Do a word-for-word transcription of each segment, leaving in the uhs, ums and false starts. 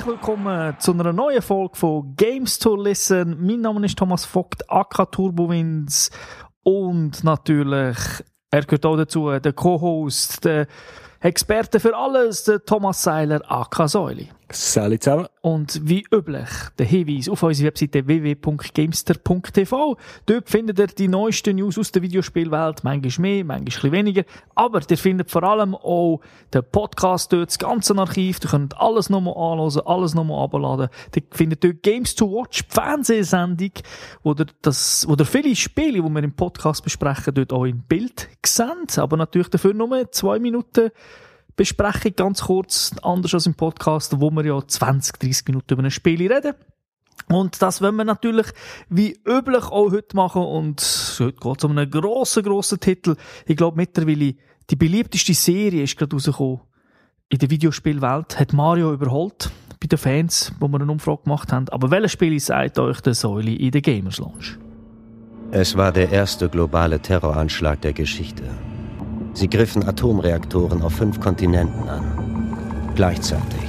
Herzlich willkommen zu einer neuen Folge von Games to Listen. Mein Name ist Thomas Vogt, aka Turbowinds. Und natürlich, er gehört auch dazu, der Co-Host, der Experte für alles, der Thomas Seiler, aka Säuli. Salut zusammen. Und wie üblich, der Hinweis auf unsere Webseite w w w punkt gamester punkt t v. Dort findet ihr die neuesten News aus der Videospielwelt, manchmal mehr, manchmal ein bisschen weniger. Aber ihr findet vor allem auch den Podcast dort, das ganze Archiv. Ihr könnt alles nochmal anhören, alles nochmal abladen. Ihr findet dort Games to Watch, die Fernsehsendung, wo ihr, das, wo ihr viele Spiele, die wir im Podcast besprechen, dort auch im Bild seht. Aber natürlich dafür nur zwei Minuten Besprechung, ganz kurz, anders als im Podcast, wo wir ja zwanzig, dreissig Minuten über ein Spiel reden. Und das wollen wir natürlich wie üblich auch heute machen. Und heute geht es um einen grossen, grossen Titel. Ich glaube mittlerweile, die beliebteste Serie ist gerade rausgekommen in der Videospielwelt. Hat Mario überholt bei den Fans, wo wir eine Umfrage gemacht haben. Aber welches Spiel sagt euch der Säuli in der Gamers Lounge? Es war der erste globale Terroranschlag der Geschichte. Sie griffen Atomreaktoren auf fünf Kontinenten an. Gleichzeitig.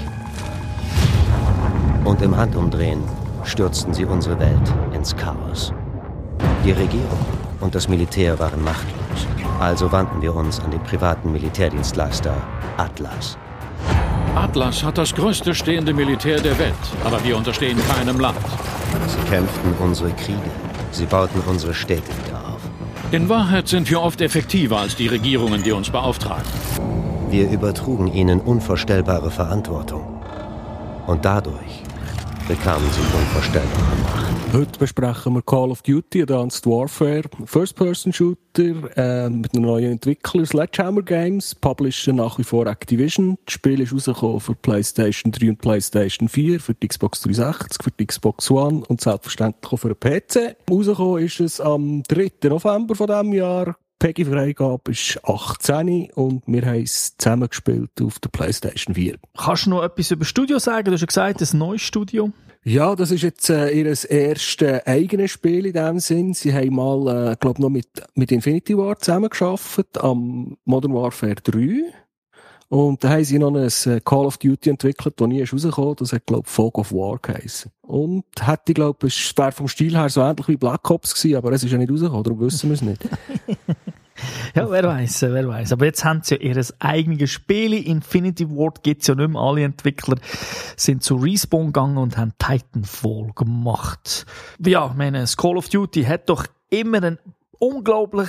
Und im Handumdrehen stürzten sie unsere Welt ins Chaos. Die Regierung und das Militär waren machtlos. Also wandten wir uns an den privaten Militärdienstleister Atlas. Atlas hat das größte stehende Militär der Welt, aber wir unterstehen keinem Land. Sie kämpften unsere Kriege. Sie bauten unsere Städte wieder auf. In Wahrheit sind wir oft effektiver als die Regierungen, die uns beauftragen. Wir übertrugen ihnen unvorstellbare Verantwortung. Und dadurch bekamen sie unvorstellbare Macht. Heute besprechen wir Call of Duty Advanced Warfare, First-Person-Shooter äh, mit einem neuen Entwickler, Sledgehammer Games, Publisher nach wie vor Activision. Das Spiel ist rausgekommen für PlayStation drei und PlayStation vier, für die Xbox dreihundertsechzig, für die Xbox One und selbstverständlich auch für den P C. Rausgekommen ist es am dritten November von diesem Jahr. Peggy-Freigabe ist achtzehn und wir haben es zusammengespielt auf der PlayStation vier. Kannst du noch etwas über das Studio sagen? Du hast ja gesagt, ein neues Studio. Ja, das ist jetzt äh, ihr erstes eigenes Spiel in dem Sinn. Sie haben mal, äh, glaube noch mit, mit Infinity Ward zusammengearbeitet am Modern Warfare drei. Und da haben sie noch ein Call of Duty entwickelt, das nie ist rausgekommen. Das hat, glaube ich, Fog of War geheissen. Und hätte, glaube ich, es wäre vom Stil her so ähnlich wie Black Ops gewesen, aber es ist ja nicht rausgekommen, darum wissen wir es nicht. Ja, wer weiß, wer weiß. Aber jetzt haben sie ja ihr eigenes Spiel. Infinity Ward gibt's ja nicht mehr. Alle Entwickler sind zu Respawn gegangen und haben Titanfall gemacht. Ja, ich meine, das Call of Duty hat doch immer eine unglaublich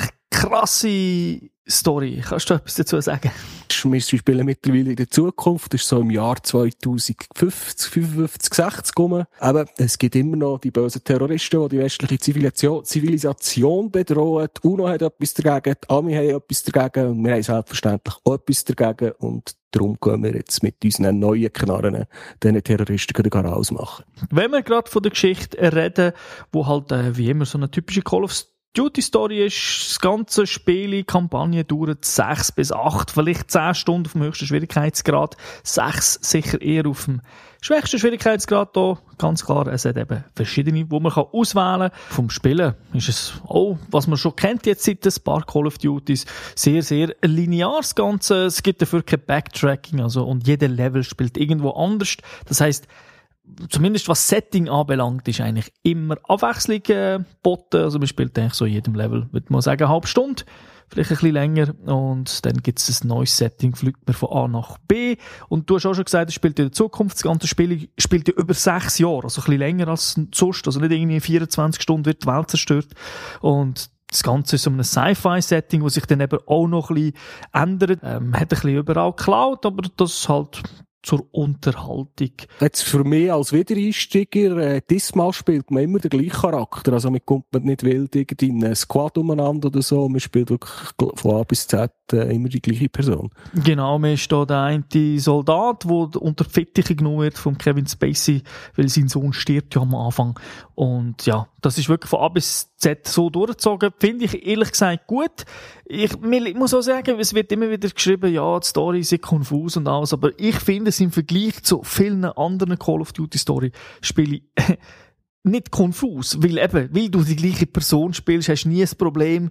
krasse Story. Kannst du etwas dazu sagen? Wir spielen mittlerweile in der Zukunft, das ist so im Jahr zweitausendfünfzig, fünfundfünfzig, sechzig rum. Aber es gibt immer noch die bösen Terroristen, die die westliche Zivilisation, Zivilisation bedrohen. Die UNO hat etwas dagegen, die Ami haben etwas dagegen und wir haben selbstverständlich auch etwas dagegen. Und darum gehen wir jetzt mit unseren neuen Knarren diesen Terroristen gerade ausmachen. Wenn wir gerade von der Geschichte reden, wo halt äh, wie immer so eine typische Call of Duty Story ist, das ganze Spiel, die Kampagne dauert sechs bis acht, vielleicht zehn Stunden auf dem höchsten Schwierigkeitsgrad. Sechs sicher eher auf dem schwächsten Schwierigkeitsgrad da. Ganz klar, es hat eben verschiedene, wo man kann auswählen kann. Vom Spielen ist es auch, was man schon kennt jetzt seit ein paar Call of Duties, sehr, sehr linear das Ganze. Es gibt dafür kein Backtracking, also, und jeder Level spielt irgendwo anders. Das heisst, zumindest was Setting anbelangt, ist eigentlich immer Abwechslung äh, geboten. Also man spielt eigentlich so in jedem Level, würde man sagen, eine halbe Stunde, vielleicht ein bisschen länger. Und dann gibt es ein neues Setting, fliegt man von A nach B. Und du hast auch schon gesagt, es spielt in der Zukunft. Das ganze Spiel spielt ja über sechs Jahre, also ein bisschen länger als sonst. Also nicht irgendwie in vierundzwanzig Stunden wird die Welt zerstört. Und das Ganze ist so ein Sci-Fi-Setting, das sich dann eben auch noch ein bisschen ändert. Ähm, hat ein bisschen überall geklaut, aber das halt zur Unterhaltung. Jetzt für mich als Wiedereinsteiger, äh, diesmal spielt man immer den gleichen Charakter. Also man kommt nicht wild irgendwie in einen Squad umeinander oder so. Man spielt wirklich von A bis Z äh, immer die gleiche Person. Genau, man ist da der eine Soldat, der unter die Fittiche genommen wird von Kevin Spacey, weil sein Sohn stirbt ja am Anfang. Und ja, das ist wirklich von A bis Z so durchgezogen. Finde ich ehrlich gesagt gut. Ich, ich muss auch sagen, es wird immer wieder geschrieben, ja, die Story ist konfus und alles, aber ich finde es im Vergleich zu vielen anderen Call of Duty Story Spiele nicht konfus, weil eben, weil du die gleiche Person spielst, hast du nie ein Problem,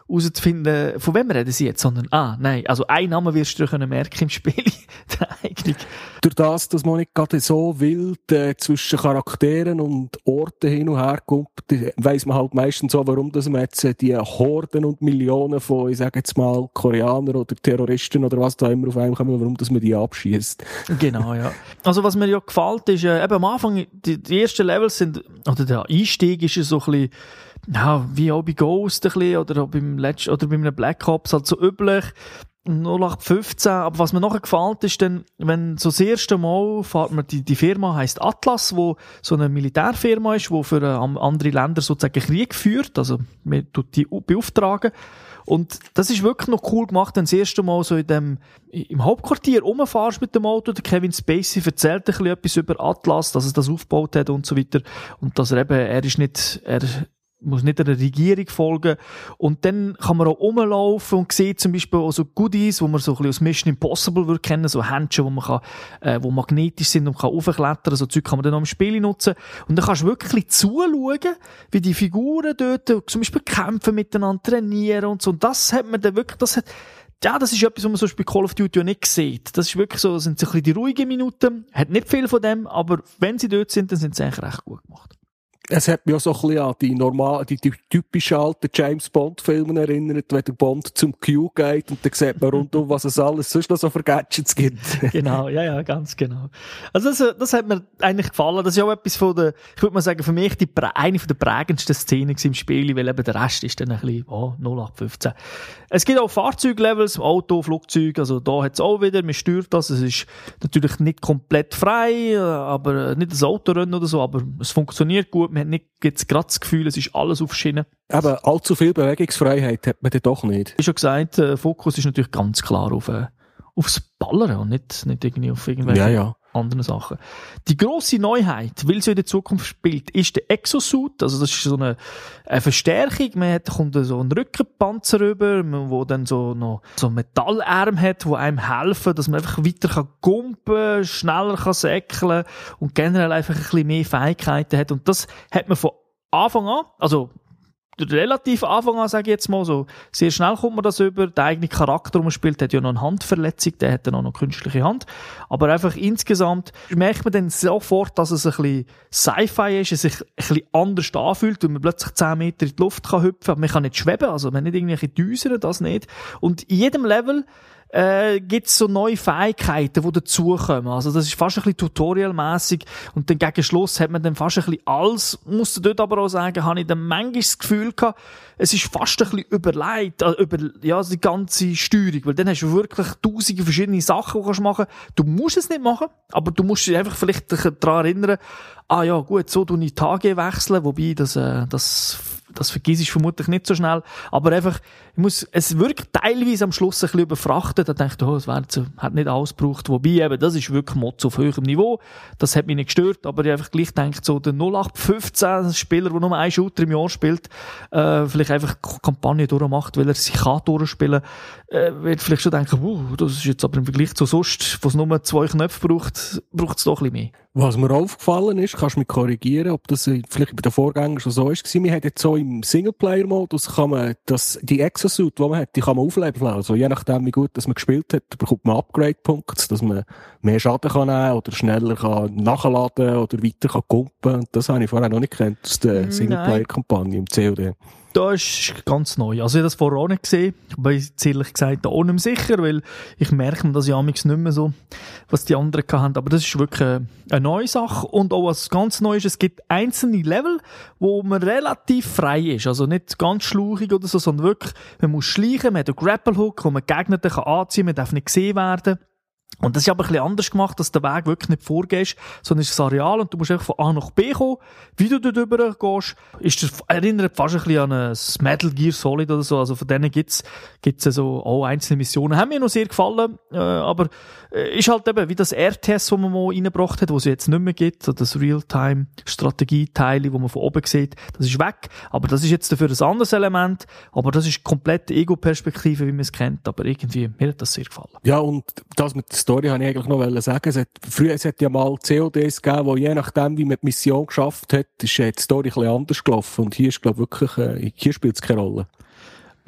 herauszufinden, von wem reden sie jetzt, sondern, ah, nein, also einen Namen wirst du können merken im Spiel, der Eignung. Durch das, dass man nicht gerade so wild äh, zwischen Charakteren und Orten hin und her kommt, weiss man halt meistens so, warum dass man jetzt äh, die Horden und Millionen von, ich sage jetzt mal, Koreanern oder Terroristen oder was da immer auf einem kommen, warum dass man die abschießt. Genau, ja. Also was mir ja gefällt, ist, äh, eben am Anfang, die, die ersten Levels sind, oder der Einstieg ist ja so ein bisschen, ja, wie auch bei Ghost ein bisschen, oder auch beim letzten, oder bei einem Black Ops, halt so üblich, null acht fünfzehn, aber was mir nachher gefällt ist, dann, wenn so das erste Mal fährt man, die, die Firma heisst Atlas, wo so eine Militärfirma ist, wo für äh, andere Länder sozusagen Krieg führt, also man tut die beauftragen. Und das ist wirklich noch cool gemacht, wenn du das erste Mal so in dem, im Hauptquartier rumfährst mit dem Auto. Der Kevin Spacey erzählt ein bisschen etwas über Atlas, dass er das aufgebaut hat und so weiter. Und dass er eben, er ist nicht, er muss nicht einer Regierung folgen. Und dann kann man auch rumlaufen und sieht zum Beispiel auch so Goodies, wo man so ein bisschen aus Mission Impossible würde kennen, so Händchen, wo man kann, äh, wo magnetisch sind und kann raufklettern, so Zeug kann man dann auch im Spiel nutzen. Und dann kannst du wirklich zuschauen, wie die Figuren dort zum Beispiel kämpfen miteinander, trainieren und so. Und das hat man dann wirklich, das hat, ja, das ist etwas, was man so bei Call of Duty auch nicht sieht. Das ist wirklich so, das sind so ein bisschen die ruhigen Minuten. Hat nicht viel von dem, aber wenn sie dort sind, dann sind sie eigentlich recht gut gemacht. Es hat mich auch so ein bisschen an die normal, die, die typischen alten James-Bond-Filme erinnert, wenn der Bond zum Q geht und dann sieht man rundum, was es alles sonst noch so für Gadgets gibt. Genau, ja, ja, ganz genau. Also das, das hat mir eigentlich gefallen. Das ist auch etwas von der, ich würde mal sagen, für mich die, eine von der prägendsten Szenen im Spiel, weil eben der Rest ist dann ein bisschen, oh, null acht fünfzehn. Es gibt auch Fahrzeuglevels, Auto, Flugzeug, also da hat es auch wieder, man steuert das, es ist natürlich nicht komplett frei, aber nicht das Autorennen oder so, aber es funktioniert gut. Man hat nicht jetzt gerade das Gefühl, es ist alles auf Schienen. Aber allzu viel Bewegungsfreiheit hat man dann doch nicht. Wie schon gesagt, der Fokus ist natürlich ganz klar auf, äh, aufs Ballern und nicht, nicht irgendwie auf irgendwelche ja, ja. anderen Sachen. Die grosse Neuheit, weil sie in der Zukunft spielt, ist der Exosuit. Also das ist so eine, eine Verstärkung. Man hat, kommt so einen Rückenpanzer rüber, wo dann so noch so einen Metallärm hat, die einem helfen, dass man einfach weiter kann gumpen, schneller kann säckeln und generell einfach ein bisschen mehr Fähigkeiten hat. Und das hat man von Anfang an, also relativ Anfang an, sage ich jetzt mal so, sehr schnell kommt man das über. Der eigene Charakter, den man spielt, hat ja noch eine Handverletzung, der hat dann auch noch künstliche Hand. Aber einfach insgesamt merkt man dann sofort, dass es ein bisschen Sci-Fi ist, es sich ein bisschen anders anfühlt, weil man plötzlich zehn Meter in die Luft kann hüpfen, aber man kann nicht schweben, also man hat nicht irgendwelche Düsen, das nicht. Und in jedem Level äh, gibt's so neue Fähigkeiten, die dazukommen. Also das ist fast ein bisschen tutorialmässig und dann gegen Schluss hat man dann fast ein bisschen alles, muss dort aber auch sagen, habe ich dann manchmal das Gefühl gehabt, es ist fast ein bisschen überlegt, also über, ja, also die ganze Steuerung, weil dann hast du wirklich tausende verschiedene Sachen, die du machen kannst. Du musst es nicht machen, aber du musst dich einfach vielleicht daran erinnern, ah ja, gut, so tue ich Tage wechseln, wobei das, äh, das das vergiss ich vermutlich nicht so schnell, aber einfach, ich muss, es wirkt teilweise am Schluss ein bisschen überfrachtet, da denkt, oh, es wird, hat nicht alles gebraucht, wobei eben, das ist wirklich Motto auf höherem Niveau, das hat mich nicht gestört, aber ich einfach gleich denkt, so der null acht fünfzehn Spieler, der nur einen Shooter im Jahr spielt, äh, vielleicht einfach die Kampagne durchmacht, weil er sich kann durchspielen, äh, wird vielleicht schon denken, uh, das ist jetzt aber im Vergleich zu sonst, wo es nur zwei Knöpfe braucht, braucht es doch ein bisschen mehr. Was mir aufgefallen ist, kannst du mich korrigieren, ob das vielleicht bei den Vorgängern schon so ist, wir haben jetzt so im Singleplayer-Modus kann man das, die Exosuit, die man hat, die kann man aufleben lassen. Also je nachdem, wie gut dass man gespielt hat, bekommt man Upgrade-Punkte, dass man mehr Schaden kann nehmen oder schneller kann nachladen oder weiter kann kumpen. Und das habe ich vorher noch nicht gekannt aus der Singleplayer-Kampagne im C O D. Das ist ganz neu. Also ich habe das vorher auch nicht gesehen. Ich bin jetzt ehrlich gesagt auch nicht mehr sicher, weil ich merke das ja nicht mehr so, was die anderen haben. Aber das ist wirklich eine neue Sache. Und auch was ganz neu ist, es gibt einzelne Level, wo man relativ frei ist. Also nicht ganz schlauchig oder so, sondern wirklich, man muss schleichen, man hat einen Grapple-Hook, wo man Gegner anziehen kann, man darf nicht gesehen werden. Und das ist aber ein bisschen anders gemacht, dass der Weg wirklich nicht vorgehst, sondern es ist ein Areal und du musst einfach von A nach B kommen. Wie du dort rüber gehst, ist das, erinnert fast ein bisschen an ein Metal Gear Solid oder so. Also von denen gibt's, gibt's also auch einzelne Missionen. Haben mir noch sehr gefallen, äh, aber äh, ist halt eben wie das R T S, das man mal reingebracht hat, wo es jetzt nicht mehr gibt, so das Real-Time-Strategie-Teile, wo man von oben sieht, das ist weg. Aber das ist jetzt dafür ein anderes Element, aber das ist komplette Ego-Perspektive, wie man es kennt. Aber irgendwie, mir hat das sehr gefallen. Ja, und das mit der Story habe ich eigentlich noch sagen. Es hat, früher es hat ja mal C O Ds gegeben, wo je nachdem, wie man die Mission geschafft hat, ist die Story ein bisschen anders gelaufen. Und hier ist, glaube ich, wirklich, äh, hier spielt es keine Rolle.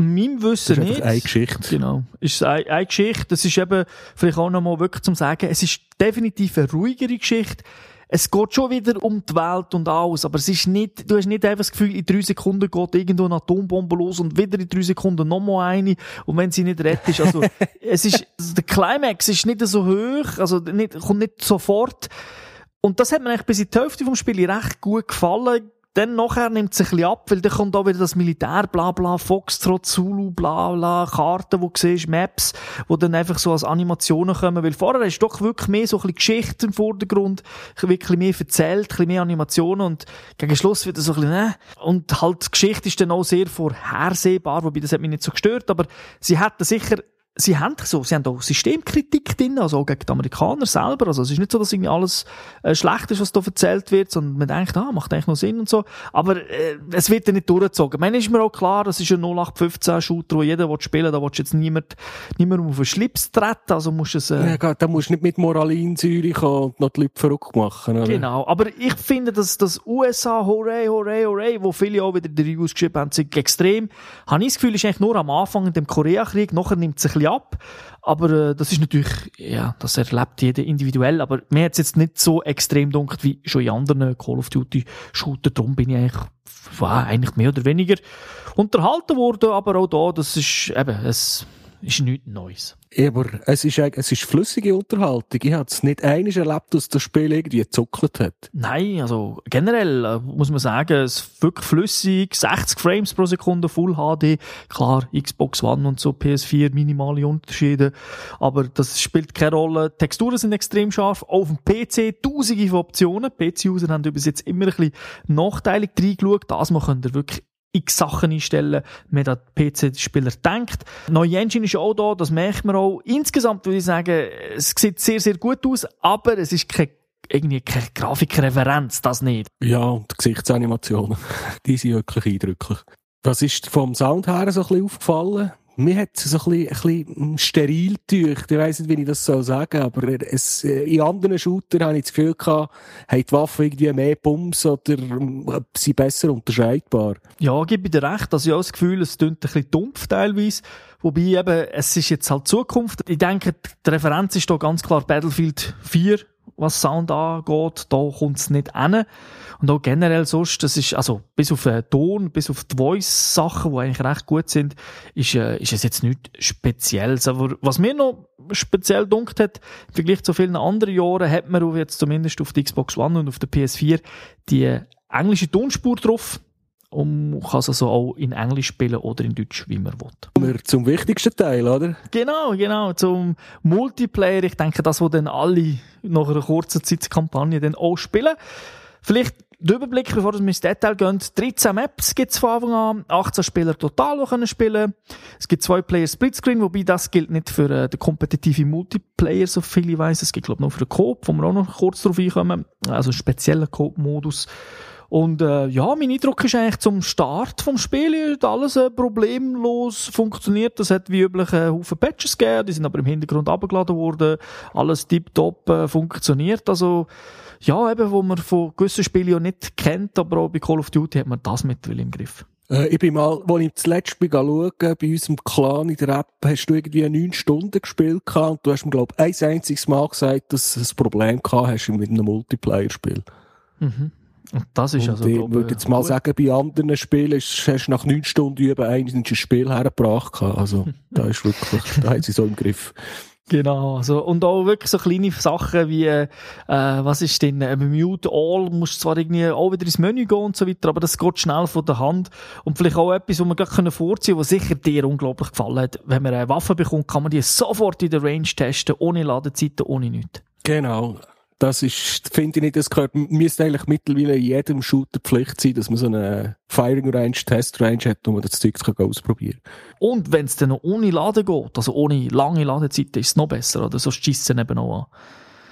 meinem Wissen das ist nicht. eine Geschichte. Genau. Ist eine, eine Geschichte. Das ist eben, vielleicht auch nochmal wirklich zum Sagen, es ist definitiv eine ruhigere Geschichte. Es geht schon wieder um die Welt und alles, aber es ist nicht, du hast nicht einfach das Gefühl, in drei Sekunden geht irgendwo eine Atombombe los und wieder in drei Sekunden nochmal eine, und wenn sie nicht rettet, also, es ist, also der Climax ist nicht so hoch, also nicht, kommt nicht sofort. Und das hat mir eigentlich bis in die Hälfte vom Spiel recht gut gefallen. Dann nachher nimmt es ein bisschen ab, weil dann kommt auch wieder das Militär, bla bla, Foxtrot, Zulu, bla bla, Karten, wo du siehst, Maps, wo dann einfach so als Animationen kommen, weil vorher ist doch wirklich mehr so ein bisschen Geschichte im Vordergrund, wirklich mehr erzählt, ein bisschen mehr Animationen, und gegen Schluss wird es so ein bisschen, ne? Und halt, die Geschichte ist dann auch sehr vorhersehbar, wobei das hat mich nicht so gestört, aber sie hätten sicher, Sie haben so, sie haben auch Systemkritik drin, also auch gegen die Amerikaner selber. Also es ist nicht so, dass irgendwie alles äh, schlecht ist, was da erzählt wird, sondern man denkt, ah, macht eigentlich noch Sinn und so. Aber äh, es wird ja nicht durchgezogen. Man ist mir auch klar, das ist ein null acht fünfzehn Shooter, wo jeder spielen will, da willst du jetzt niemand, niemand auf den Schlips treten, also musst du es... Äh, ja, da musst du nicht mit Moralinsäure kommen und noch die Leute verrückt machen, oder? Genau, aber ich finde, dass das U S A, hooray, hooray, hooray, wo viele auch wieder die Reviews geschrieben haben, sind extrem, habe ich das Gefühl, ist eigentlich nur am Anfang in dem Koreakrieg, nachher nimmt es ein bisschen ab, aber äh, das ist natürlich, ja, das erlebt jeder individuell, aber mir hat es jetzt nicht so extrem dunkel wie schon in anderen Call of Duty Shooter, darum bin ich eigentlich, war eigentlich mehr oder weniger unterhalten worden, aber auch da, das ist eben, es ist nichts Neues. Aber es ist, es ist flüssige Unterhaltung. Ich habe es nicht einmal erlebt, dass das Spiel irgendwie gezuckelt hat. Nein, also generell äh, muss man sagen, es ist wirklich flüssig, sechzig Frames pro Sekunde, Full H D. Klar, Xbox One und so, P S vier, minimale Unterschiede. Aber das spielt keine Rolle. Texturen sind extrem scharf. Auch auf dem P C tausende von Optionen. P C-User haben bis jetzt immer ein bisschen nachteilig reingeschaut. Das mal könnt ihr wirklich x Sachen einstellen, wenn der P C-Spieler denkt. Neue Engine ist auch da, das merkt man auch. Insgesamt würde ich sagen, es sieht sehr, sehr gut aus, aber es ist keine, irgendwie keine Grafikreferenz, das nicht. Ja, und die Gesichtsanimationen, die sind wirklich eindrücklich. Was ist vom Sound her so ein bisschen aufgefallen? Mir hat es so ein bisschen, ein bisschen steril gedacht. Ich weiss nicht, wie ich das so sagen soll, aber es, in anderen Shootern habe ich das Gefühl gehabt, haben die Waffen irgendwie mehr Bums oder sind besser unterscheidbar. Ja, gebe ich dir recht. Also ich habe das Gefühl, es klingt ein bisschen dumpf teilweise. Wobei eben, es ist jetzt halt Zukunft. Ich denke, die Referenz ist da ganz klar Battlefield vier, was Sound angeht. Da kommt es nicht hin. Und auch generell sonst, das ist, also, bis auf den Ton, bis auf die Voice-Sachen, die eigentlich recht gut sind, ist, äh, ist es jetzt nichts Spezielles. Aber was mir noch speziell dunkt hat, im Vergleich zu vielen anderen Jahren, hat man jetzt zumindest auf der Xbox One und auf der P S vier die englische Tonspur drauf. Und man kann es also auch in Englisch spielen oder in Deutsch, wie man will. Zum wichtigsten Teil, oder? Genau, genau, zum Multiplayer. Ich denke, das, was dann alle nach einer kurzen Zeit Kampagne dann auch spielen. Vielleicht der Überblick, bevor wir ins Detail gehen. dreizehn Maps gibt es von Anfang an, achtzehn Spieler total, die können spielen. Es gibt zwei Player Splitscreen, wobei das gilt nicht für äh, den kompetitiven Multiplayer, so viel ich weiss. Es gibt, glaube ich, nur für den Coop, wo wir auch noch kurz drauf einkommen. Also einen speziellen Coop-Modus. Und äh, ja, mein Eindruck ist eigentlich, zum Start vom Spiel hat alles äh, problemlos funktioniert. Das hat wie üblich einen Haufen Patches gegeben, die sind aber im Hintergrund abgeladen worden. Alles tiptop äh, funktioniert. Also ja, eben, wo man von gewissen Spielen ja nicht kennt, aber auch bei Call of Duty hat man das mittlerweile im Griff. Äh, ich bin mal, als ich das letzte Mal schauen, bei unserem Clan in der App, hast du irgendwie neun Stunden gespielt gehabt und du hast mir, glaube ich, ein einziges Mal gesagt, dass du ein Problem gehabt hast mit einem Multiplayer-Spiel. Mhm. Und das ist und also, ich glaube, würde jetzt mal gut. sagen, bei anderen Spielen hast du nach neun Stunden über ein Spiel hergebracht. Also, da ist wirklich, da hat sie so im Griff. Genau, also, und auch wirklich so kleine Sachen wie, äh, was ist denn, äh, Mute All, musst zwar irgendwie auch wieder ins Menü gehen und so weiter, aber das geht schnell von der Hand. Und vielleicht auch etwas, was wir gerade vorziehen können, was sicher dir unglaublich gefallen hat. Wenn man eine Waffe bekommt, kann man die sofort in der Range testen, ohne Ladezeiten, ohne nichts. Genau. Das ist, finde ich nicht, das gehört, müsste eigentlich mittlerweile in jedem Shooter Pflicht sein, dass man so eine Firing Range, Test Range hat, wo man das Zeug ausprobieren kann. Und wenn es dann noch ohne Laden geht, also ohne lange Ladezeiten, ist es noch besser, oder? So schiessen eben auch an.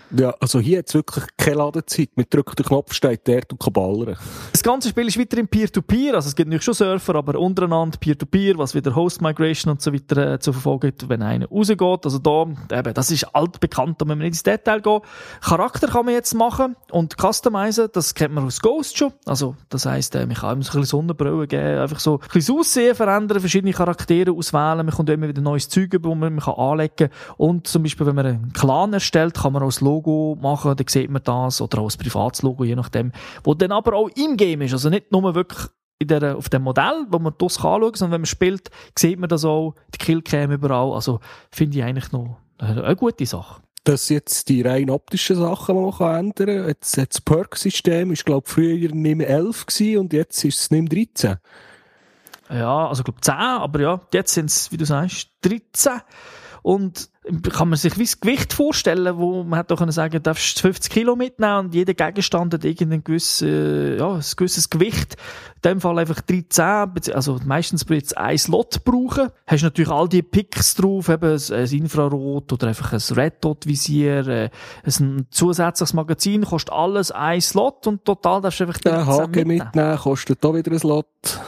Ja, also hier hat es wirklich keine Ladezeit. Man drückt den Knopf, steht dort und kann ballern. Das ganze Spiel ist weiterhin Peer-to-Peer, also es gibt natürlich schon Surfer, aber untereinander Peer-to-Peer, was wieder Host-Migration und so weiter äh, zu verfolgen gibt, wenn einer rausgeht. Also da, eben, das ist altbekannt, da müssen wir nicht ins Detail gehen. Charakter kann man jetzt machen und customizen, das kennt man aus Ghost schon. Also das heisst, äh, man kann ihm so ein bisschen Sonnenbrille geben, einfach so ein bisschen das Aussehen verändern, verschiedene Charaktere auswählen, man kommt immer wieder neues Zeug über, das man, man kann anlegen kann. Und zum Beispiel, wenn man einen Clan erstellt, kann man auch das Logo machen, dann sieht man das, oder auch das Privatslogo, je nachdem, wo dann aber auch im Game ist, also nicht nur wirklich in der, auf dem Modell, wo man das anschauen kann, sondern wenn man spielt, sieht man das auch, die Killcam überall, also finde ich eigentlich noch eine gute Sache. Das sind jetzt die rein optischen Sachen, die man kann ändern kann. Jetzt, jetzt das Perk-System ist, glaube ich, früher N I M elf gewesen und jetzt ist es N I M dreizehn. Ja, also ich glaube zehn, aber ja, jetzt sind es, wie du sagst, dreizehn. Und kann man sich wie das Gewicht vorstellen, wo man hätte auch können sagen, du darfst fünfzig Kilo mitnehmen und jeder Gegenstand hat irgendein gewisses, ja, ein gewisses Gewicht. In dem Fall einfach dreizehn, also meistens jetzt ein Slot brauchen. Hast natürlich all die Picks drauf, eben ein Infrarot oder einfach ein Red Dot Visier, äh, ein zusätzliches Magazin, kostet alles ein Slot und total darfst du einfach dreizehn Den Haken mitnehmen. mitnehmen, kostet auch wieder ein Slot.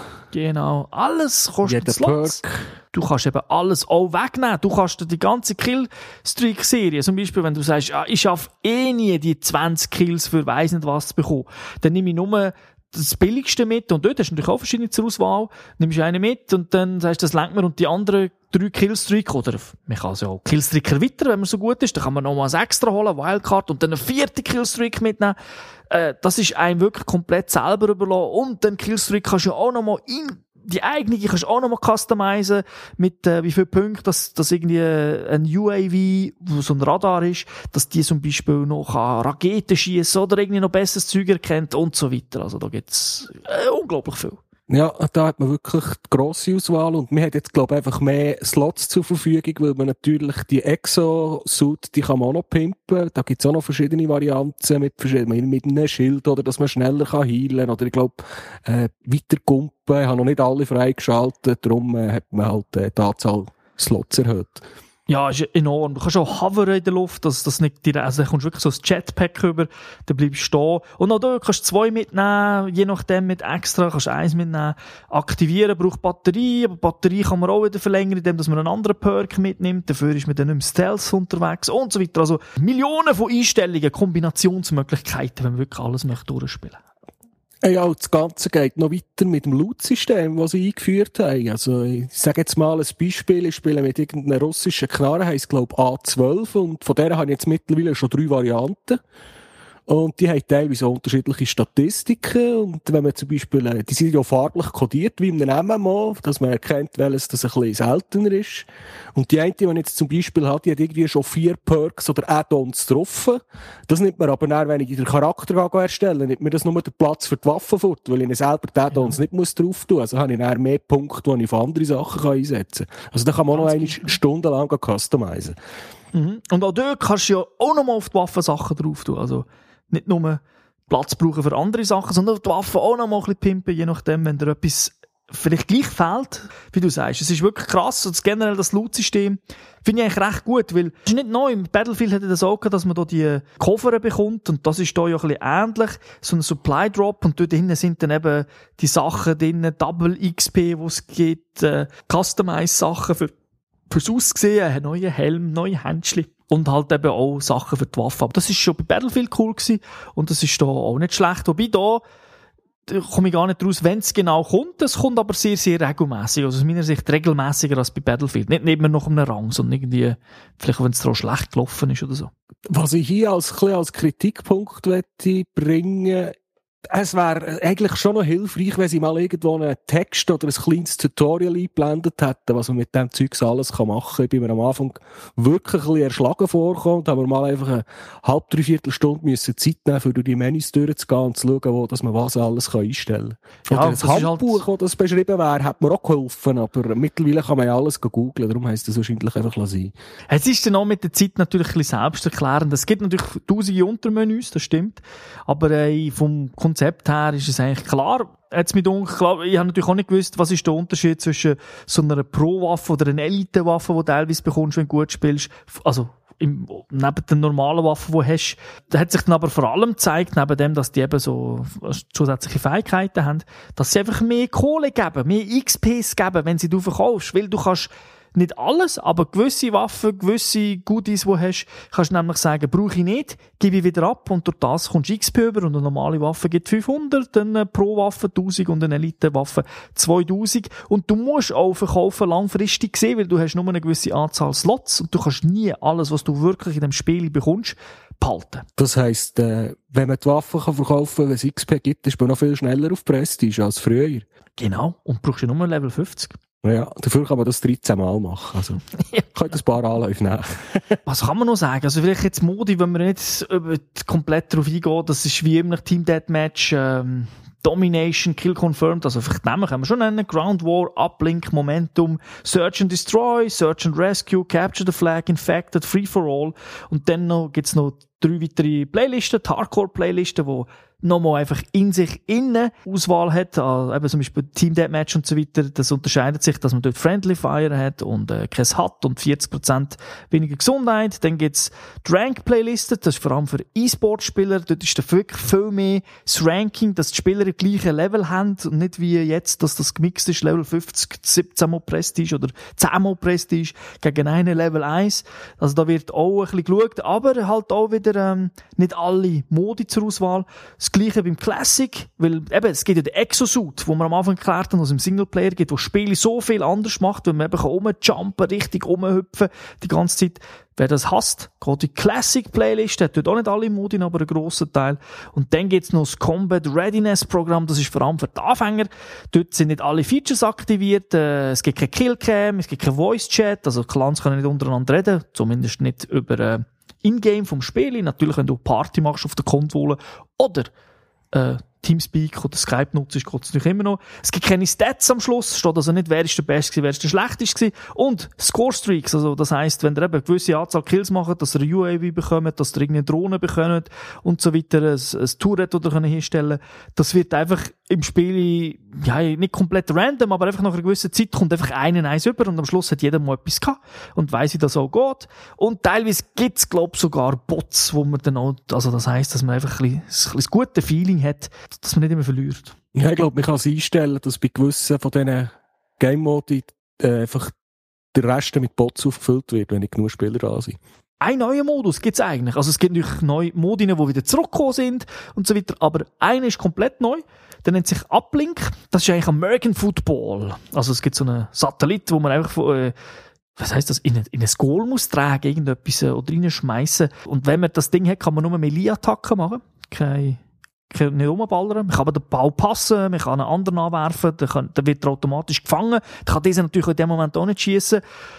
Genau, alles kostet Jeder Slots. Perk. Du kannst eben alles auch wegnehmen. Du kannst dir die ganze Killstreak-Serie, zum Beispiel, wenn du sagst, ah, ich schaffe eh nie die zwanzig Kills für weiss nicht was zu bekommen, dann nehme ich nur das Billigste mit und dort hast du natürlich auch verschiedene zur Auswahl. Nimmst du einen mit und dann sagst du, das lenkt mir und die anderen drei Killstreak oder man kann also auch Killstreak erweitern, wenn man so gut ist, dann kann man noch mal ein extra holen, Wildcard und dann eine vierte Killstreak mitnehmen. Äh, das ist einem wirklich komplett selber überlassen und den Killstreak kannst du ja auch noch mal in die eigene kannst du auch noch mal customizen mit äh, wie viele Punkte, dass, dass irgendwie ein U A V, wo so ein Radar ist, dass die zum Beispiel noch Raketen schießen oder irgendwie noch besseres Zeug erkennt und so weiter. Also da gibt's äh, unglaublich viel. Ja, da hat man wirklich die grosse Auswahl und man hat jetzt, glaube ich, einfach mehr Slots zur Verfügung, weil man natürlich die Exo-Suit, die kann man auch noch pimpen. Da gibt's auch noch verschiedene Varianten mit verschiedenen, mit einem Schild oder dass man schneller kann heilen oder ich glaube, äh, weiter kumpen. Ich habe noch nicht alle freigeschaltet, darum äh, hat man halt äh, die Anzahl Slots erhöht. Ja, ist enorm. Du kannst auch hovern in der Luft, dass das nicht direkt, also da kommst du wirklich so ein Jetpack rüber, dann bleibst du stehen. Und auch da kannst du zwei mitnehmen, je nachdem mit extra, kannst du eins mitnehmen. Aktivieren braucht Batterie, aber Batterie kann man auch wieder verlängern, indem man einen anderen Perk mitnimmt. Dafür ist man dann nicht im Stealth unterwegs und so weiter. Also Millionen von Einstellungen, Kombinationsmöglichkeiten, wenn man wirklich alles möchte durchspielen. Ja, und das Ganze geht noch weiter mit dem Loot-System, das sie eingeführt haben. Also, ich sage jetzt mal ein Beispiel. Ich spiele mit irgendeiner russischen Knarre, heisst, glaube ich, A zwölf. Und von der habe ich jetzt mittlerweile schon drei Varianten. Und die haben teilweise auch unterschiedliche Statistiken. Und wenn man zum Beispiel, die sind ja farblich kodiert, wie in einem M M O, dass man erkennt, welches das ein bisschen seltener ist. Und die eine, die man jetzt zum Beispiel hat, die hat irgendwie schon vier Perks oder Add-ons drauf. Das nimmt man aber dann, wenn ich den Charakter erstelle, nimmt mir das nur den Platz für die Waffen fort, weil ich selber die Add-ons ja. nicht muss drauf tun. Also habe ich dann mehr Punkte, die ich für andere Sachen einsetzen kann. Also da kann man auch noch eine Stunde lang customizen. Mhm. Und auch dort kannst du ja auch noch mal auf die Waffensachen drauf tun. Also nicht nur Platz brauchen für andere Sachen, sondern die Waffen auch noch mal ein bisschen pimpen, je nachdem, wenn dir etwas vielleicht gleich fehlt, wie du sagst. Es ist wirklich krass, und generell das Loot-System finde ich eigentlich recht gut, weil es ist nicht neu. Im Battlefield hätte das auch gehabt, dass man da die Koffer bekommt und das ist da ja ein bisschen ähnlich. So ein Supply-Drop und dort drinnen sind dann eben die Sachen drin, Double X P, die es gibt, äh, Customize-Sachen für fürs Aussehen, einen neuen Helm, neue Händchen und halt eben auch Sachen für die Waffe. Aber das ist schon bei Battlefield cool gewesen und das ist da auch nicht schlecht. Wobei da, da komme ich gar nicht raus, wenn es genau kommt. Es kommt aber sehr, sehr regelmäßig. Also aus meiner Sicht regelmäßiger als bei Battlefield. Nicht neben noch einem Rang, sondern irgendwie, vielleicht wenn es da schlecht gelaufen ist oder so. Was ich hier als, als Kritikpunkt möchte bringen, es wäre eigentlich schon noch hilfreich, wenn sie mal irgendwo einen Text oder ein kleines Tutorial eingeblendet hätten, was man mit dem Zeugs alles machen kann. Ich bin mir am Anfang wirklich ein bisschen erschlagen vorgekommen. Da haben wir mal einfach eine halb, dreiviertel Stunde müssen Zeit nehmen, für durch die Menüs durchzugehen und zu schauen, wo, dass man was alles einstellen kann. Ja, oder das Handbuch, halt... wo das beschrieben wäre, hat mir auch geholfen, aber mittlerweile kann man ja alles googeln, darum heisst das wahrscheinlich einfach sein. Es ist dann auch mit der Zeit natürlich ein bisschen selbsterklärend. Es gibt natürlich tausende Untermenüs, das stimmt, aber äh, vom Konzept her ist es eigentlich klar. Jetzt mit uns, klar, ich habe natürlich auch nicht gewusst, was ist der Unterschied zwischen so einer Pro-Waffe oder einer Elite-Waffe, die du teilweise bekommst, wenn du gut spielst. Also im, neben den normalen Waffen, die du hast, da hat sich dann aber vor allem gezeigt, neben dem, dass die eben so zusätzliche Fähigkeiten haben, dass sie einfach mehr Kohle geben, mehr X Ps geben, wenn sie du verkaufst, weil du kannst nicht alles, aber gewisse Waffen, gewisse Goodies, die du hast, kannst du nämlich sagen, brauche ich nicht, gebe ich wieder ab und durch das kommst du X P über und eine normale Waffe gibt fünfhundert, eine Pro-Waffe tausend und eine Elite-Waffe zweitausend und du musst auch verkaufen langfristig sehen, weil du hast nur eine gewisse Anzahl Slots und du kannst nie alles, was du wirklich in dem Spiel bekommst, behalten. Das heisst, äh, wenn man die Waffen kann verkaufen kann, wenn es X P gibt, ist man noch viel schneller auf Prestige als früher. Genau, und brauchst du nur Level fünfzig. Ja, dafür kann man das dreizehn Mal machen. Also, ja. Könnt ein paar Anläufe nehmen. Was kann man noch sagen? Also vielleicht jetzt Modi, wenn wir nicht über komplett darauf eingehen, das ist wie immer Team Deathmatch, ähm, Domination, Kill Confirmed, also vielleicht nehmen können wir schon nennen, Ground War, Uplink, Momentum, Search and Destroy, Search and Rescue, Capture the Flag, Infected, Free for All und dann noch, gibt's noch drei weitere Playlisten, die Hardcore-Playlisten, die nochmal einfach in sich innen Auswahl hat, also eben zum Beispiel Team Deathmatch und so weiter, das unterscheidet sich, dass man dort Friendly Fire hat und äh, kein H U T und vierzig Prozent weniger Gesundheit. Dann gibt's die Rank-Playlisten, das ist vor allem für E-Sport-Spieler, dort ist da wirklich viel mehr das Ranking, dass die Spieler im gleichen Level haben und nicht wie jetzt, dass das gemixt ist, Level fünfzig, siebzehn Mal Prestige oder zehn Mal Prestige gegen einen Level eins. Also da wird auch ein bisschen geschaut, aber halt auch wieder ähm, nicht alle Modi zur Auswahl. Das Gleiche beim Classic, weil eben, es gibt ja den Exosuit, wo man am Anfang erklärt haben, was im Singleplayer gibt, wo das Spiel so viel anders macht, weil man eben rumjumpen, richtig rumhüpfen die ganze Zeit. Wer das hasst, geht die Classic-Playlist, hat dort auch nicht alle Modi, aber einen grossen Teil. Und dann gibt's noch das Combat Readiness-Programm, das ist vor allem für die Anfänger. Dort sind nicht alle Features aktiviert, äh, es gibt keine Killcam, es gibt kein Voice-Chat, also Clans können nicht untereinander reden, zumindest nicht über äh, In-Game vom Spiel. Natürlich, wenn du Party machst auf der Konsole oder äh, Teamspeak oder Skype nutzt, geht es natürlich immer noch. Es gibt keine Stats am Schluss, steht also nicht, wer ist der Beste gewesen, wer ist der Schlechteste gewesen. Und Score-Streaks, also das heisst, wenn ihr eben eine gewisse Anzahl Kills macht, dass ihr eine U A V bekommt, dass ihr irgendeine Drohne bekommt und so weiter, ein, ein Turret oder können hinstellen, das wird einfach im Spiel, ja, nicht komplett random, aber einfach nach einer gewissen Zeit kommt einfach einen eins über und am Schluss hat jeder mal etwas gehabt und weiss, wie das auch geht. Und teilweise gibt's, glaub sogar Bots, wo man dann auch, also das heisst, dass man einfach ein bisschen, ein bisschen gute Feeling hat, dass man nicht immer verliert. Ja, ich glaube, man kann es einstellen, dass bei gewissen von diesen Game-Modi äh, einfach der Rest mit Bots aufgefüllt wird, wenn nicht genug Spieler da sind. Ein neuer Modus gibt's eigentlich. Also es gibt natürlich neue Modi, die wieder zurückgekommen sind und so weiter, aber einer ist komplett neu. Der nennt sich Uplink. Das ist eigentlich American Football. Also es gibt so einen Satellit, wo man einfach äh, was heisst das, in ein, in ein Goal muss tragen, irgendetwas äh, oder reinschmeissen. Und wenn man das Ding hat, kann man nur Melee-Attacken machen. Keine nicht rumballern. Man kann aber den Ball passen, man kann einen anderen anwerfen, dann, kann, dann wird er automatisch gefangen. Dann kann dieser natürlich in dem Moment auch nicht schiessen.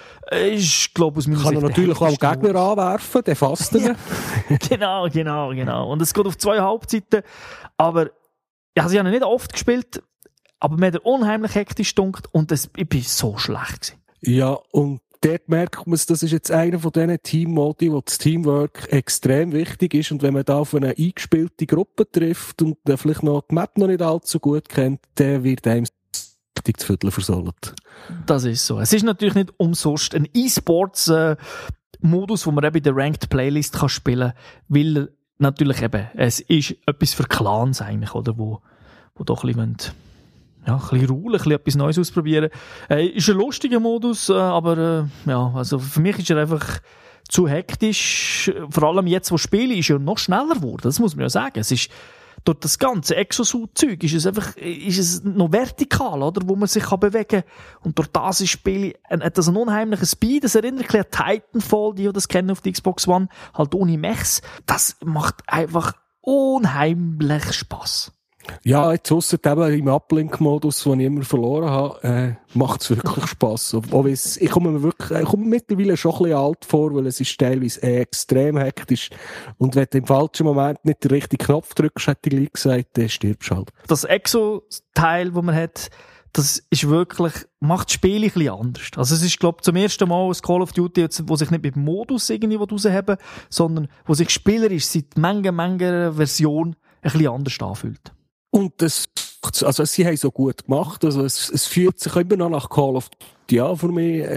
Ich glaube, aus meiner Sicht... Kann er natürlich auch Gegner anwerfen, der fasst ihn. Ja. Genau, genau, genau. Und es geht auf zwei Halbzeiten. Aber ja, sie haben nicht oft gespielt, aber mir hat er unheimlich hektisch gedunkt und das, ich bin so schlecht gewesen. Ja, und dort merkt man, das ist jetzt einer von diesen Team-Modi, wo das Teamwork extrem wichtig ist. Und wenn man da auf eine eingespielte Gruppe trifft und dann vielleicht noch die Map noch nicht allzu gut kennt, dann wird einem richtig zu Viertel versohlt. Das ist so. Es ist natürlich nicht umsonst ein E-Sports-Modus, äh, wo man eben in der Ranked Playlist kann spielen kann, weil natürlich eben, es ist etwas für Clans eigentlich, oder, wo, wo doch ein bisschen ja, ein bisschen ruhen, ein bisschen etwas Neues ausprobieren. Äh, ist ein lustiger Modus, äh, aber äh, ja, also für mich ist er einfach zu hektisch. Vor allem jetzt, wo Spiele ist ja noch schneller geworden. Das muss man ja sagen. Es ist durch das ganze Exosuit-Zeug ist es einfach, ist es noch vertikal, oder, wo man sich kann bewegen. Und durch das ist Spiel, hat das einen unheimlichen Speed. Das erinnert ein bisschen an Titanfall, die das kennen auf der Xbox One, halt ohne Mechs. Das macht einfach unheimlich Spass. Ja, jetzt ausser eben im Uplink-Modus, den ich immer verloren habe, äh, macht es wirklich Spass. Auch es, ich komme mir wirklich, ich komme mir mittlerweile schon ein bisschen alt vor, weil es ist teilweise extrem hektisch. Und wenn du im falschen Moment nicht den richtigen Knopf drückst, hätte ich gleich gesagt, dann stirbst du halt. Das Exo-Teil, das man hat, das ist wirklich, macht das Spiel ein bisschen anders. Also es ist, glaube ich, zum ersten Mal ein Call of Duty, wo sich nicht mit dem Modus irgendwie rausheben, sondern wo sich spielerisch seit Menge, Menge Version ein bisschen anders anfühlt. Und das, also sie haben so gut gemacht, also es, es fühlt sich immer noch nach Call of Duty an für mich. Es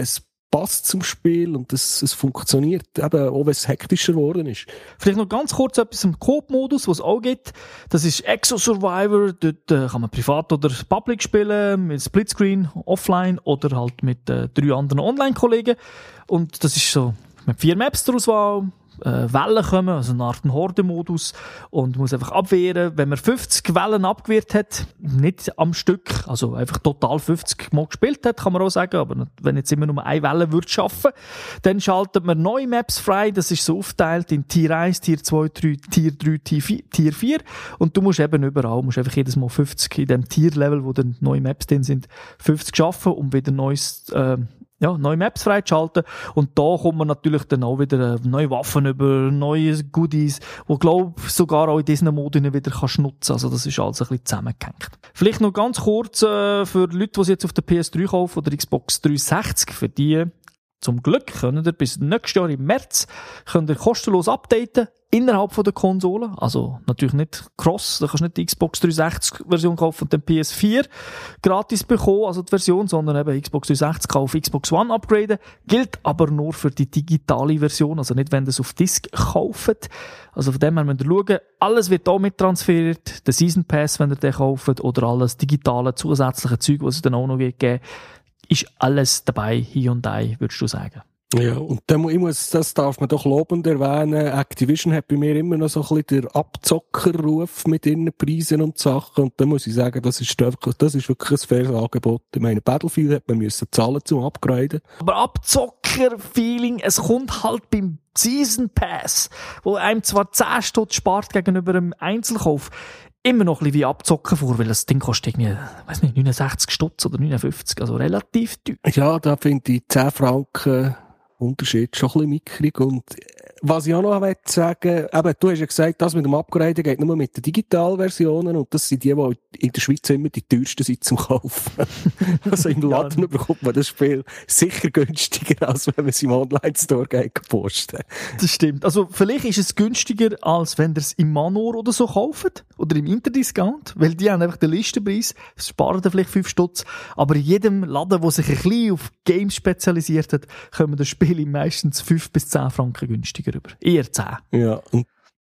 passt zum Spiel und es, es funktioniert, eben, auch wenn es hektischer geworden ist. Vielleicht noch ganz kurz etwas im Coop-Modus, was es auch gibt. Das ist Exo Survivor. Dort äh, kann man privat oder public spielen, mit Splitscreen, offline oder halt mit äh, drei anderen Online-Kollegen. Und das ist so mit vier Maps zur Auswahl. Äh, Wellen kommen, also eine Art Horde-Modus, und muss einfach abwehren. Wenn man fünfzig Wellen abgewehrt hat, nicht am Stück, also einfach total fünfzig Mal gespielt hat, kann man auch sagen, aber wenn jetzt immer nur eine Welle würde schaffen, dann schaltet man neue Maps frei. Das ist so aufgeteilt in Tier eins, Tier zwei, Tier drei, Tier vier, und du musst eben überall, musst einfach jedes Mal fünfzig in dem Tier-Level, wo dann neue Maps drin sind, fünfzig schaffen, um wieder neues äh, ja, neue Maps freizuschalten. Und da kommt man natürlich dann auch wieder neue Waffen über, neue Goodies, wo, glaub sogar auch in diesen Moden wieder kannst nutzen. Also das ist alles ein bisschen zusammengehängt. Vielleicht noch ganz kurz äh, für Leute, die jetzt auf der P S drei kaufen oder Xbox dreihundertsechzig, für die zum Glück können ihr bis nächstes Jahr im März könnt ihr kostenlos updaten innerhalb von der Konsole. Also natürlich nicht cross, da kannst du nicht die Xbox dreihundertsechzig Version kaufen und dann P S vier gratis bekommen, also die Version, sondern eben Xbox dreihundertsechzig auf Xbox One upgraden. Gilt aber nur für die digitale Version, also nicht, wenn ihr es auf Disc kauft. Also von dem her müsst ihr schauen, alles wird auch mit transferiert, der Season Pass, wenn ihr den kauft, oder alles digitale, zusätzliche Zeug, was es dann auch noch geben, ist alles dabei, hier und da, würdest du sagen. Ja, und dann, ich muss, das darf man doch lobend erwähnen, Activision hat bei mir immer noch so ein bisschen den Abzockerruf mit ihren Preisen und Sachen, und da muss ich sagen, das ist wirklich, das ist wirklich ein faires Angebot. Ich meine, Battlefield hat man müssen zahlen zum Upgraden. Aber Abzocker-Feeling, es kommt halt beim Season Pass, wo einem zwar zehn Stutz spart gegenüber einem Einzelkauf, immer noch ein bisschen wie abzocken vor, weil das Ding kostet irgendwie, weiss nicht, neunundsechzig Stutz oder neunundfünfzig, also relativ teuer. Ja, da finde ich zehn Franken Unterschied schon ein bisschen mickrig. Und was ich auch noch sagen möchte, eben, du hast ja gesagt, das mit dem Upgraden geht nur mit den Digitalversionen, und das sind die, die in der Schweiz immer die teuersten sind zum Kaufen. Also im Laden ja, bekommt man das Spiel sicher günstiger, als wenn man es im Online-Store posten. Das stimmt. Also vielleicht ist es günstiger, als wenn ihr es im Manor oder so kauft, oder im Interdiscount, weil die haben einfach den Listenpreis, das sparen dann vielleicht fünf Stutz, aber in jedem Laden, der sich ein bisschen auf Games spezialisiert hat, kommen das Spiel meistens fünf bis zehn Franken günstiger rüber. Eher zehn. Ja, und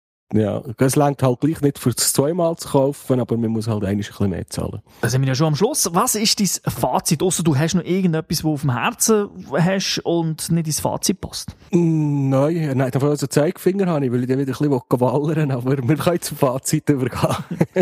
ja, es reicht halt gleich nicht für das zweimal zu kaufen, aber man muss halt eigentlich ein bisschen mehr zahlen. Da sind wir ja schon am Schluss. Was ist dein Fazit? Ausser du hast noch irgendetwas, das auf dem Herzen hast und nicht ins Fazit passt? Nein, nein, dafür also Zeigefinger habe ich, weil ich dann wieder ein bisschen wallern will, aber wir können zum Fazit übergehen.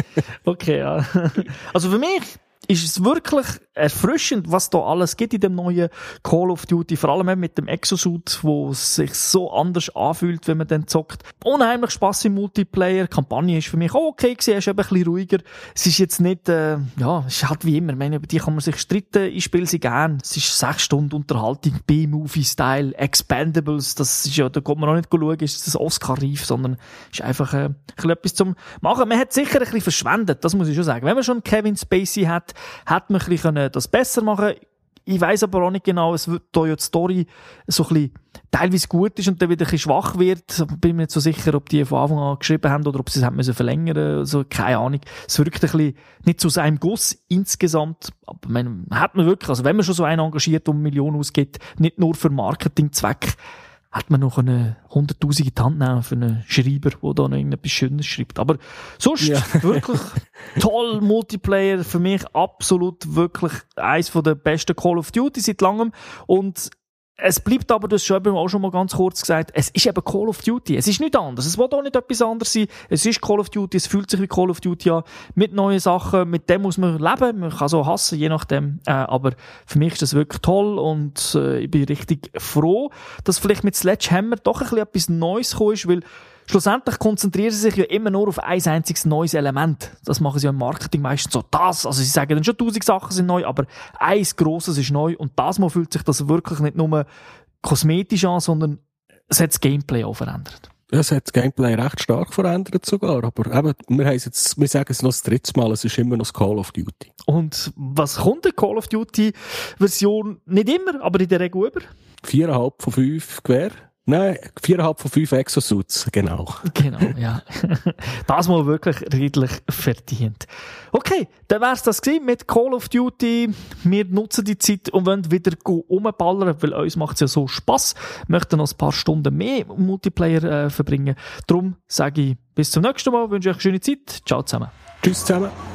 Okay, ja. Also für mich ist es wirklich erfrischend, was da alles gibt in dem neuen Call of Duty. Vor allem mit dem Exosuit, wo es sich so anders anfühlt, wenn man dann zockt. Unheimlich Spass im Multiplayer. Die Kampagne ist für mich auch okay gewesen, ist eben ein bisschen ruhiger. Es ist jetzt nicht, äh, ja, es ist halt wie immer. Ich meine, über die kann man sich streiten. Ich spiele sie gern. Es ist sechs Stunden Unterhaltung, B-Movie-Style, Expendables. Das ist ja, da kommt man auch nicht schauen, ist das Oscar-reif, sondern ist einfach, äh, ein bisschen etwas zum Machen. Man hat sicher ein bisschen verschwendet, das muss ich schon sagen. Wenn man schon Kevin Spacey hat, hat man ein bisschen das besser machen. Ich weiss aber auch nicht genau, es wird da ja die Story so ein bisschen teilweise gut ist und dann wieder ein bisschen schwach wird. Bin mir nicht so sicher, ob die von Anfang an geschrieben haben oder ob sie es haben müssen verlängern. Also, keine Ahnung. Es wirkt ein bisschen nicht zu seinem Guss insgesamt. Aber man hat man wirklich, also wenn man schon so einen engagiert und Millionen ausgibt, nicht nur für Marketingzweck, hat man noch eine hunderttausend in die Hand nehmen für einen Schreiber, der da noch irgendetwas Schönes schreibt. Aber sonst ja. Wirklich toll Multiplayer. Für mich absolut wirklich eins der besten Call of Duty seit langem. Und es bleibt aber, das schon auch schon mal ganz kurz gesagt, es ist eben Call of Duty. Es ist nichts anderes. Es will auch nicht etwas anderes sein. Es ist Call of Duty, es fühlt sich wie Call of Duty an. Mit neuen Sachen, mit dem muss man leben. Man kann so hassen, je nachdem. Äh, aber für mich ist das wirklich toll und äh, ich bin richtig froh, dass vielleicht mit Sledgehammer doch ein bisschen etwas Neues gekommen ist, weil schlussendlich konzentrieren sie sich ja immer nur auf ein einziges neues Element. Das machen sie ja im Marketing meistens so. Das, also sie sagen dann schon tausend Sachen sind neu, aber eins Grosses ist neu und das Mal fühlt sich das wirklich nicht nur kosmetisch an, sondern es hat das Gameplay auch verändert. Ja, es hat das Gameplay recht stark verändert sogar, aber eben, wir, haben jetzt, wir sagen es noch das dritte Mal, es ist immer noch das Call of Duty. Und was kommt der Call of Duty Version? Nicht immer, aber in der Regel über? Viereinhalb von fünf Gewehr. Nein, viereinhalb von fünf Exosuits, genau. Genau, ja. Das mal wirklich redlich verdient. Okay, dann wär's das gewesen mit Call of Duty. Wir nutzen die Zeit und wollen wieder rumballern, weil uns macht's ja so Spass. Wir möchten noch ein paar Stunden mehr Multiplayer äh, verbringen. Darum sage ich bis zum nächsten Mal, wünsche euch eine schöne Zeit. Ciao zusammen. Tschüss zusammen.